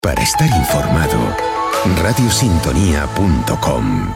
Para estar informado, radiosintonía.com.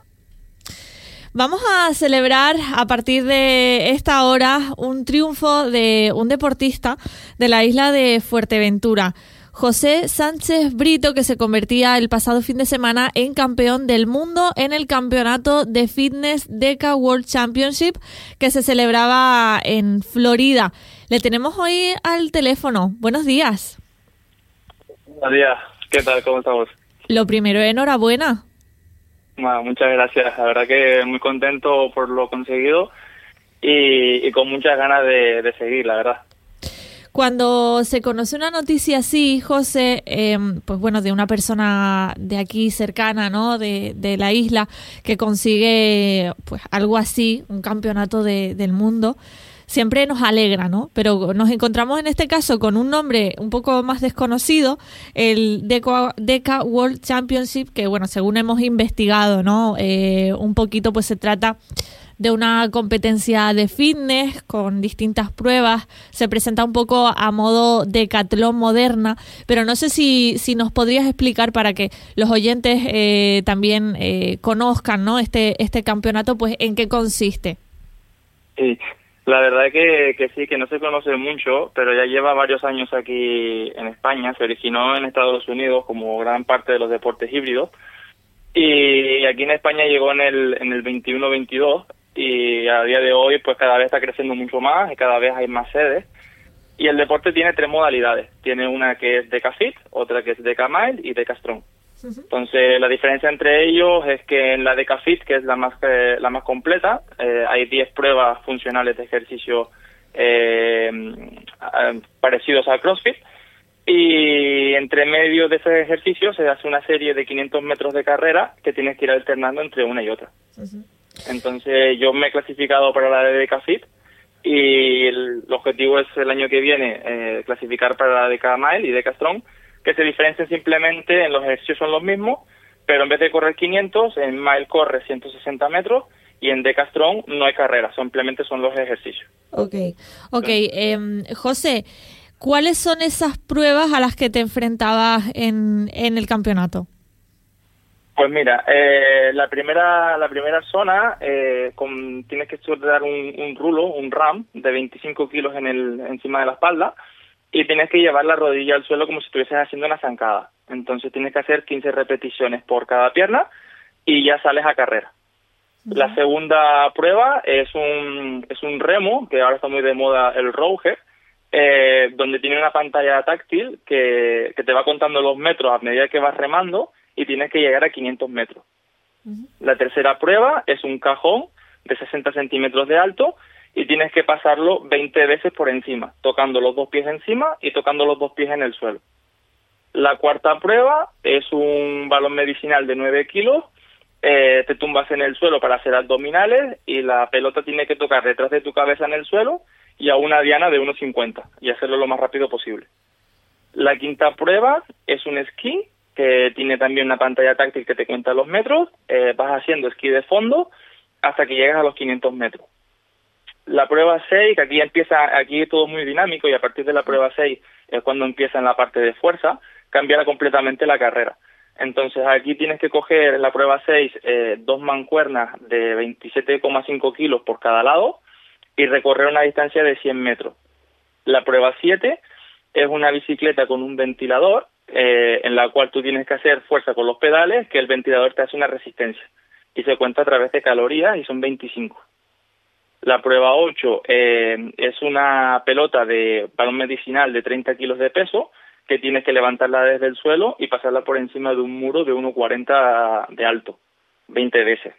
Vamos a celebrar a partir de esta hora un triunfo de un deportista de la isla de Fuerteventura, José Sánchez Brito, que se convertía el pasado fin de semana en campeón del mundo en el campeonato de fitness DECA World Championship que se celebraba en Florida. Le tenemos hoy al teléfono. Buenos días. Buenos días. ¿Qué tal? ¿Cómo estamos? Lo primero, enhorabuena. Muchas gracias. La verdad que muy contento por lo conseguido y con muchas ganas de seguir, la verdad. Cuando se conoce una noticia así, José, pues bueno, de una persona de aquí cercana, ¿no? De la isla, que consigue pues algo así, un campeonato del mundo, siempre nos alegra, ¿no? Pero nos encontramos en este caso con un nombre un poco más desconocido, el DECA World Championship, que bueno, según hemos investigado, ¿no? Un poquito pues se trata de una competencia de fitness con distintas pruebas, se presenta un poco a modo decatlón moderna, pero no sé si nos podrías explicar para que los oyentes también conozcan, ¿no? Este campeonato, pues en qué consiste. Sí. La verdad que sí, que no se conoce mucho, pero ya lleva varios años aquí en España. Se originó en Estados Unidos como gran parte de los deportes híbridos y aquí en España llegó en el 21-22 y a día de hoy pues cada vez está creciendo mucho más y cada vez hay más sedes. Y el deporte tiene 3 modalidades. Tiene una que es DECA Fit, otra que es DECA Mile y DECA Strong. Entonces, la diferencia entre ellos es que en la DECA Fit, que es la más completa, hay 10 pruebas funcionales de ejercicio parecidos al CrossFit, y entre medio de ese ejercicio se hace una serie de 500 metros de carrera que tienes que ir alternando entre una y otra. Entonces, yo me he clasificado para la de DECA Fit y el objetivo es el año que viene clasificar para la DECA Mile y DECA Strong, que se diferencian simplemente en los ejercicios son los mismos, pero en vez de correr 500, en Mile corre 160 metros y en DECA Strong no hay carrera, simplemente son los ejercicios. Okay. José, ¿cuáles son esas pruebas a las que te enfrentabas en el campeonato? Pues mira, la primera zona tienes que dar un rulo, un RAM de 25 kilos encima de la espalda, y tienes que llevar la rodilla al suelo como si estuvieses haciendo una zancada. Entonces tienes que hacer 15 repeticiones por cada pierna y ya sales a carrera. La segunda prueba es un remo, que ahora está muy de moda el Rogue, donde tiene una pantalla táctil que te va contando los metros a medida que vas remando y tienes que llegar a 500 metros. La tercera prueba es un cajón de 60 centímetros de alto y tienes que pasarlo 20 veces por encima, tocando los 2 pies encima y tocando los 2 pies en el suelo. La cuarta prueba es un balón medicinal de 9 kilos, te tumbas en el suelo para hacer abdominales y la pelota tiene que tocar detrás de tu cabeza en el suelo y a una diana de 1,50 y hacerlo lo más rápido posible. La quinta prueba es un esquí, que tiene también una pantalla táctil que te cuenta los metros, vas haciendo esquí de fondo hasta que llegas a los 500 metros. La prueba 6, que aquí es todo muy dinámico y a partir de la prueba 6 es cuando empieza en la parte de fuerza, cambiará completamente la carrera. Entonces aquí tienes que coger en la prueba 6 2 mancuernas de 27,5 kilos por cada lado y recorrer una distancia de 100 metros. La prueba 7 es una bicicleta con un ventilador en la cual tú tienes que hacer fuerza con los pedales, que el ventilador te hace una resistencia y se cuenta a través de calorías y son 25. La prueba 8 es una pelota de balón medicinal de 30 kilos de peso que tienes que levantarla desde el suelo y pasarla por encima de un muro de 1,40 de alto, 20 veces.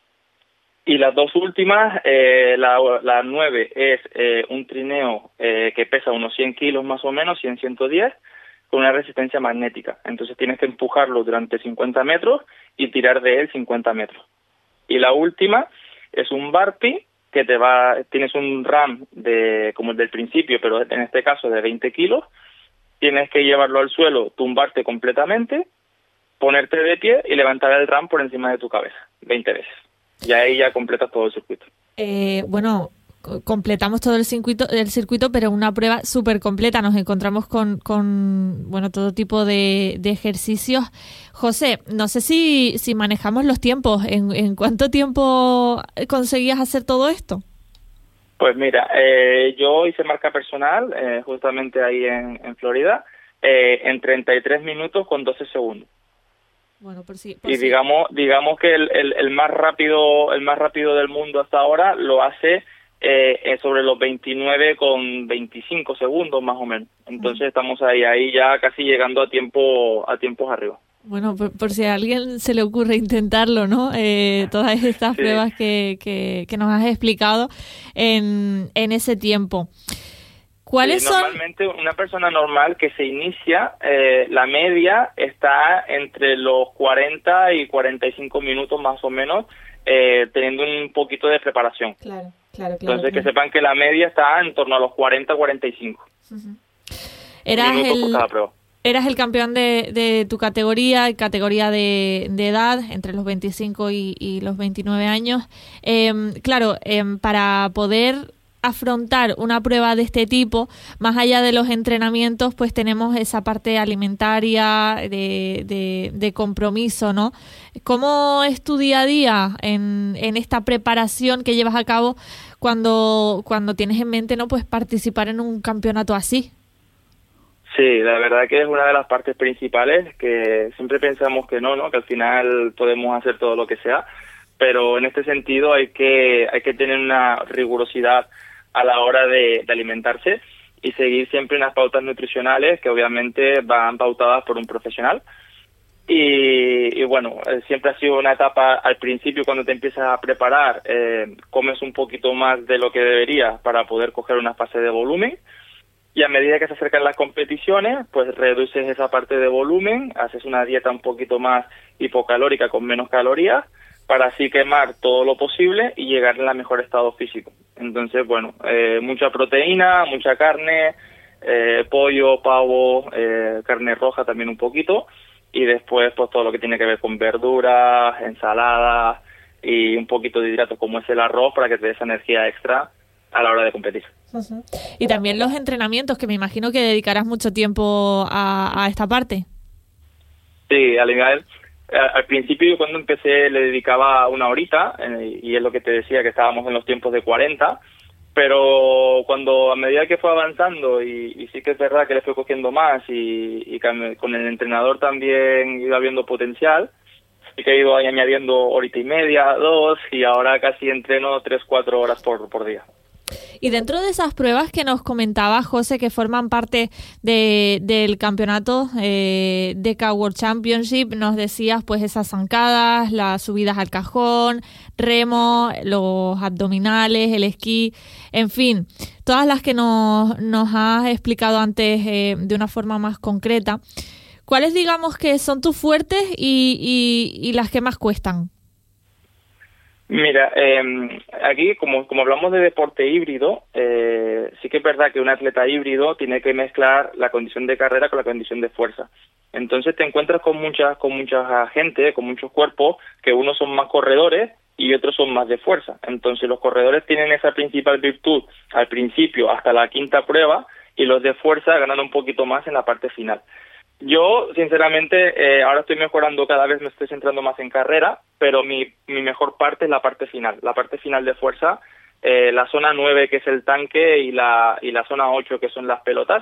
Y las 2 últimas, la 9 es un trineo que pesa unos 100 kilos más o menos, 110, con una resistencia magnética. Entonces tienes que empujarlo durante 50 metros y tirar de él 50 metros. Y la última es un burpee, que tienes un RAM como el del principio, pero en este caso de 20 kilos, tienes que llevarlo al suelo, tumbarte completamente, ponerte de pie y levantar el RAM por encima de tu cabeza, 20 veces. Y ahí ya completas todo el circuito. Bueno, completamos todo el circuito, pero una prueba súper completa. Nos encontramos con bueno, todo tipo de ejercicios. José, no sé si manejamos los tiempos. ¿En cuánto tiempo conseguías hacer todo esto? Pues mira, yo hice marca personal justamente ahí en Florida en 33 minutos con 12 segundos. Bueno, y digamos que el más rápido del mundo hasta ahora lo hace sobre los 29 con 25 segundos más o menos. Entonces estamos ahí ya casi llegando a tiempos arriba. Bueno, por si a alguien se le ocurre intentarlo, ¿no? Todas estas pruebas que nos has explicado en ese tiempo. ¿Cuáles son? Normalmente una persona normal que se inicia, la media está entre los 40 y 45 minutos más o menos, teniendo un poquito de preparación. Claro. Entonces que sepan que la media está en torno a los 40-45 minutos por cada prueba. Eras el campeón de tu categoría de edad, entre los 25 y los 29 años. Para poder afrontar una prueba de este tipo, más allá de los entrenamientos, pues tenemos esa parte alimentaria, de compromiso, ¿no? ¿Cómo es tu día a día en esta preparación que llevas a cabo cuando tienes en mente, ¿no?, pues participar en un campeonato así? Sí, la verdad que es una de las partes principales, que siempre pensamos que no, que al final podemos hacer todo lo que sea, pero en este sentido hay que tener una rigurosidad a la hora de alimentarse y seguir siempre unas pautas nutricionales que obviamente van pautadas por un profesional. Y bueno, siempre ha sido una etapa al principio cuando te empiezas a preparar, comes un poquito más de lo que deberías para poder coger una fase de volumen, y a medida que se acercan las competiciones, pues reduces esa parte de volumen, haces una dieta un poquito más hipocalórica con menos calorías, para así quemar todo lo posible y llegar en el mejor estado físico. Entonces, bueno, mucha proteína, mucha carne, pollo, pavo, carne roja también un poquito, y después pues todo lo que tiene que ver con verduras, ensaladas y un poquito de hidratos como es el arroz, para que te dé esa energía extra a la hora de competir. Uh-huh. Y también los entrenamientos, que me imagino que dedicarás mucho tiempo a esta parte. Sí, al principio cuando empecé le dedicaba una horita, y es lo que te decía, que estábamos en los tiempos de 40, pero cuando a medida que fue avanzando, y sí que es verdad que le fui cogiendo más, y con el entrenador también iba viendo potencial, y que he ido ahí añadiendo horita y media, 2, y ahora casi entreno 3-4 horas por día. Y dentro de esas pruebas que nos comentaba José, que forman parte del campeonato DK World Championship, nos decías pues esas zancadas, las subidas al cajón, remo, los abdominales, el esquí, en fin, todas las que nos has explicado antes de una forma más concreta. ¿Cuáles digamos que son tus fuertes y las que más cuestan? Mira, aquí como hablamos de deporte híbrido, sí que es verdad que un atleta híbrido tiene que mezclar la condición de carrera con la condición de fuerza. Entonces te encuentras con mucha gente, con muchos cuerpos, que unos son más corredores y otros son más de fuerza. Entonces los corredores tienen esa principal virtud al principio hasta la quinta prueba, y los de fuerza ganan un poquito más en la parte final. Yo, sinceramente, ahora estoy mejorando, cada vez me estoy centrando más en carrera, pero mi mejor parte es la parte final de fuerza, la zona 9, que es el tanque, y la zona 8, que son las pelotas,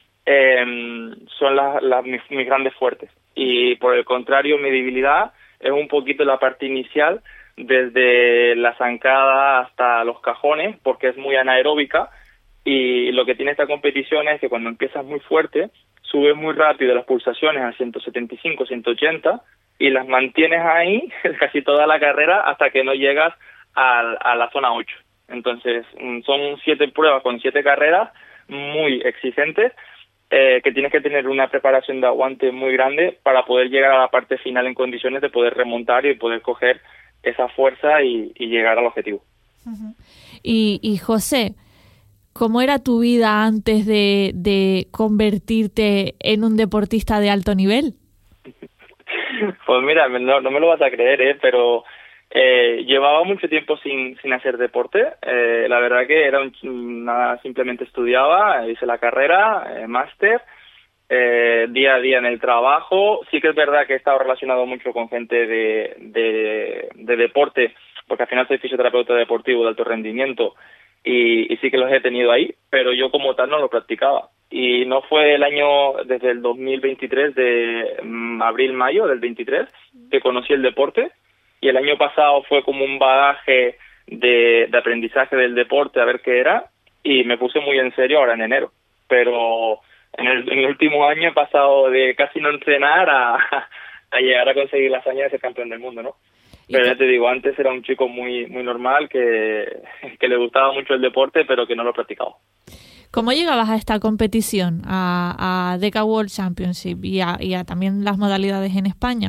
son mis grandes fuertes. Y por el contrario, mi debilidad es un poquito la parte inicial, desde la zancada hasta los cajones, porque es muy anaeróbica, y lo que tiene esta competición es que cuando empiezas muy fuerte, subes muy rápido las pulsaciones a 175, 180, y las mantienes ahí casi toda la carrera hasta que no llegas a la zona 8. Entonces, son 7 pruebas con 7 carreras muy exigentes, que tienes que tener una preparación de aguante muy grande para poder llegar a la parte final en condiciones de poder remontar y poder coger esa fuerza y llegar al objetivo. Uh-huh. Y José, ¿cómo era tu vida antes de convertirte en un deportista de alto nivel? Pues mira, no me lo vas a creer, pero Llevaba mucho tiempo sin hacer deporte. La verdad que nada, simplemente estudiaba, hice la carrera, máster, día a día en el trabajo. Sí que es verdad que he estado relacionado mucho con gente de deporte, porque al final soy fisioterapeuta deportivo de alto rendimiento y sí que los he tenido ahí, pero yo como tal no lo practicaba. Y no fue desde el 2023, de abril-mayo del 23, que conocí el deporte. Y el año pasado fue como un bagaje de aprendizaje del deporte, a ver qué era, y me puse muy en serio ahora en enero. Pero en el último año he pasado de casi no entrenar a llegar a conseguir la hazaña de ser campeón del mundo, ¿no? Pero ya te digo, antes era un chico muy muy normal, que le gustaba mucho el deporte, pero que no lo practicaba. ¿Cómo llegabas a esta competición, a DECA World Championship y a también las modalidades en España?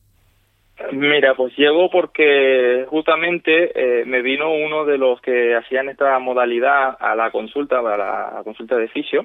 Mira, pues llego porque justamente me vino uno de los que hacían esta modalidad a la consulta de fisio,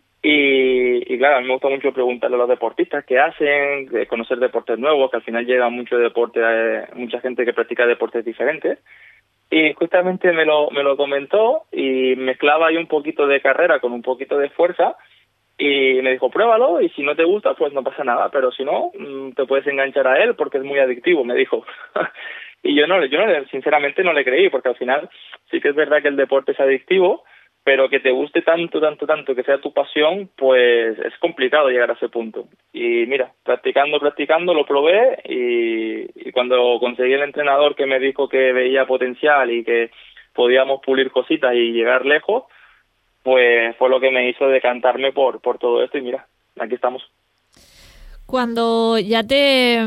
y claro, a mí me gusta mucho preguntarle a los deportistas qué hacen, conocer deportes nuevos, que al final llega mucho deporte, mucha gente que practica deportes diferentes, y justamente me lo comentó y mezclaba ahí un poquito de carrera con un poquito de fuerza. Y me dijo, pruébalo, y si no te gusta, pues no pasa nada, pero si no, te puedes enganchar a él porque es muy adictivo, me dijo. Y yo sinceramente no le creí, porque al final sí que es verdad que el deporte es adictivo, pero que te guste tanto, que sea tu pasión, pues es complicado llegar a ese punto. Y mira, practicando, lo probé, y cuando conseguí el entrenador que me dijo que veía potencial y que podíamos pulir cositas y llegar lejos, pues fue lo que me hizo decantarme por todo esto, y mira, aquí estamos. Cuando ya te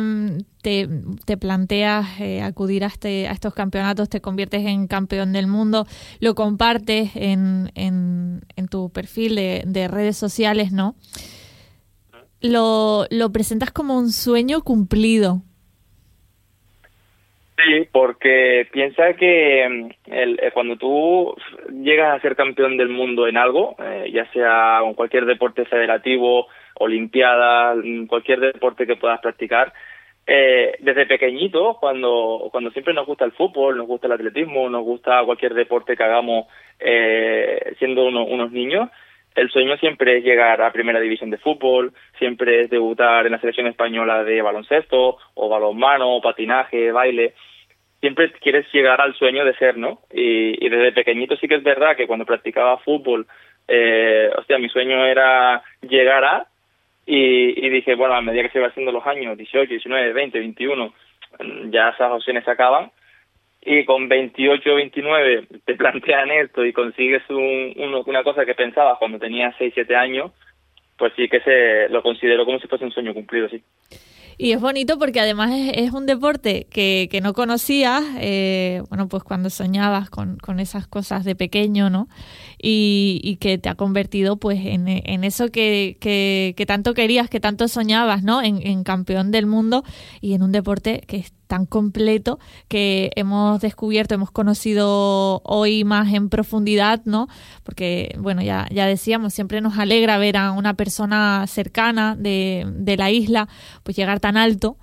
planteas acudir a estos campeonatos, te conviertes en campeón del mundo, lo compartes en tu perfil de redes sociales, ¿no? Lo presentas como un sueño cumplido. Sí, porque piensa que cuando tú llegas a ser campeón del mundo en algo, ya sea en cualquier deporte federativo, olimpiada, cualquier deporte que puedas practicar, desde pequeñito, cuando siempre nos gusta el fútbol, nos gusta el atletismo, nos gusta cualquier deporte que hagamos siendo unos niños, el sueño siempre es llegar a primera división de fútbol, siempre es debutar en la selección española de baloncesto, o balonmano, o patinaje, baile. Siempre quieres llegar al sueño de ser, ¿no? Y desde pequeñito sí que es verdad que cuando practicaba fútbol, mi sueño era llegar y dije, bueno, a medida que se van haciendo los años, 18, 19, 20, 21, ya esas opciones se acaban, y con 28, 29 te plantean esto y consigues una cosa que pensabas cuando tenías 6, 7 años, pues sí que lo considero como si fuese un sueño cumplido, sí. Y es bonito porque además es un deporte que no conocías, pues cuando soñabas con esas cosas de pequeño, ¿no? Y que te ha convertido pues en eso que tanto querías, que tanto soñabas, ¿no? En campeón del mundo, y en un deporte que es tan completo, que hemos descubierto, hemos conocido hoy más en profundidad, ¿no? Porque, bueno, ya decíamos, siempre nos alegra ver a una persona cercana de la isla pues llegar tan alto,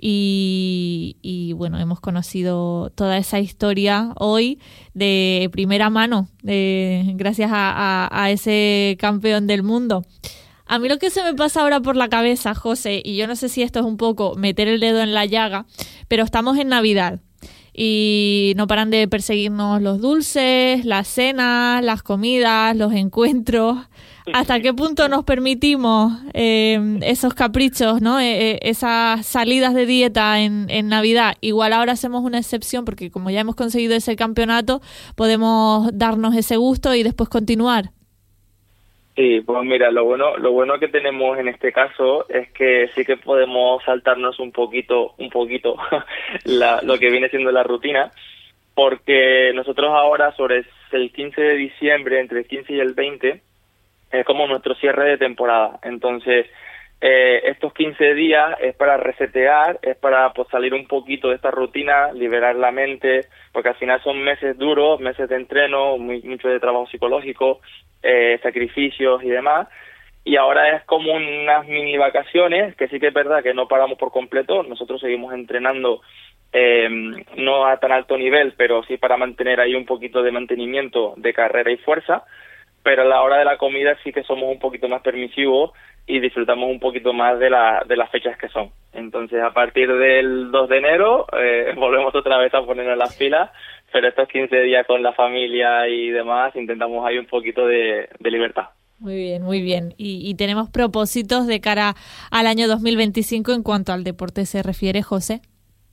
y bueno, hemos conocido toda esa historia hoy de primera mano, gracias a ese campeón del mundo. A mí lo que se me pasa ahora por la cabeza, José, y yo no sé si esto es un poco meter el dedo en la llaga, pero estamos en Navidad y no paran de perseguirnos los dulces, las cenas, las comidas, los encuentros. ¿Hasta qué punto nos permitimos esos caprichos, ¿no? Esas salidas de dieta en Navidad? Igual ahora hacemos una excepción porque como ya hemos conseguido ese campeonato, podemos darnos ese gusto y después continuar. Sí, pues mira, lo bueno que tenemos en este caso es que sí que podemos saltarnos un poquito lo que viene siendo la rutina, porque nosotros ahora sobre el 15 de diciembre, entre el 15 y el 20, es como nuestro cierre de temporada. Entonces, estos 15 días es para resetear, es para pues salir un poquito de esta rutina, liberar la mente, porque al final son meses duros, meses de entreno, mucho de trabajo psicológico, sacrificios y demás, y ahora es como unas mini vacaciones, que sí que es verdad que no paramos por completo. Nosotros seguimos entrenando, no a tan alto nivel, pero sí para mantener ahí un poquito de mantenimiento de carrera y fuerza, pero a la hora de la comida sí que somos un poquito más permisivos y disfrutamos un poquito más de las fechas que son. Entonces, a partir del 2 de enero volvemos otra vez a ponernos las pilas, pero estos 15 días con la familia y demás intentamos ahí un poquito de libertad. Muy bien, muy bien. ¿Y tenemos propósitos de cara al año 2025 en cuanto al deporte se refiere, José?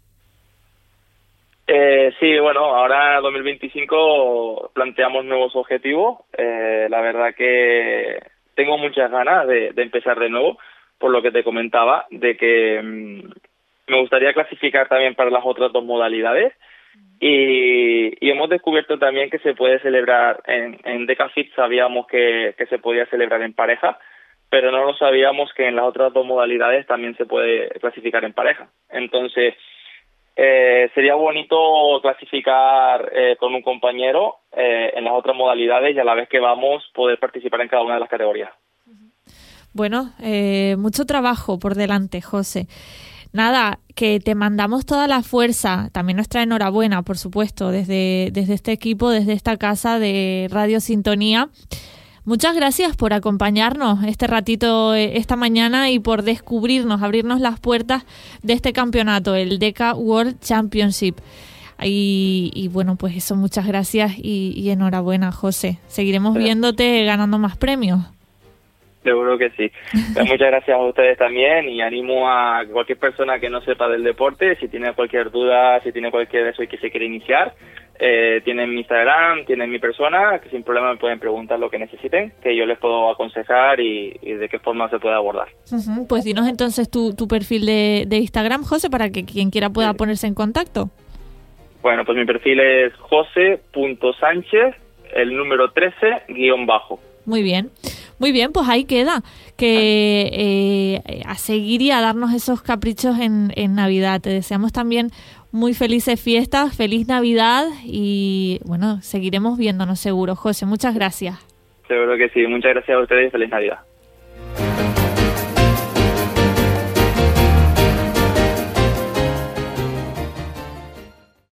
Sí, bueno, ahora 2025 planteamos nuevos objetivos. La verdad que tengo muchas ganas de empezar de nuevo, por lo que te comentaba, de que me gustaría clasificar también para las otras 2 modalidades. Y hemos descubierto también que se puede celebrar en Decafit. Sabíamos que se podía celebrar en pareja, pero no lo sabíamos que en las otras 2 modalidades también se puede clasificar en pareja. Entonces, sería bonito clasificar con un compañero en las otras modalidades y a la vez que vamos poder participar en cada una de las categorías. Bueno, mucho trabajo por delante, José. Nada, que te mandamos toda la fuerza, también nuestra enhorabuena, por supuesto, desde este equipo, desde esta casa de Radio Sintonía. Muchas gracias por acompañarnos este ratito esta mañana y por descubrirnos, abrirnos las puertas de este campeonato, el DECA World Championship. Y bueno, pues eso, muchas gracias y enhorabuena, José. Seguiremos viéndote ganando más premios. Seguro que sí. Pues muchas gracias a ustedes también y animo a cualquier persona que no sepa del deporte, si tiene cualquier duda, si tiene cualquier eso y que se quiere iniciar, tienen mi Instagram, tienen mi persona, que sin problema me pueden preguntar lo que necesiten, que yo les puedo aconsejar y de qué forma se puede abordar. Pues dinos entonces tu perfil de Instagram, José, para que quien quiera pueda ponerse en contacto. Bueno, pues mi perfil es jose.sánchez, el número 13, _. Muy bien, pues ahí queda, que a seguir y a darnos esos caprichos en Navidad. Te deseamos también muy felices fiestas, feliz Navidad y bueno, seguiremos viéndonos seguro. José, muchas gracias. Seguro que sí, muchas gracias a ustedes y feliz Navidad.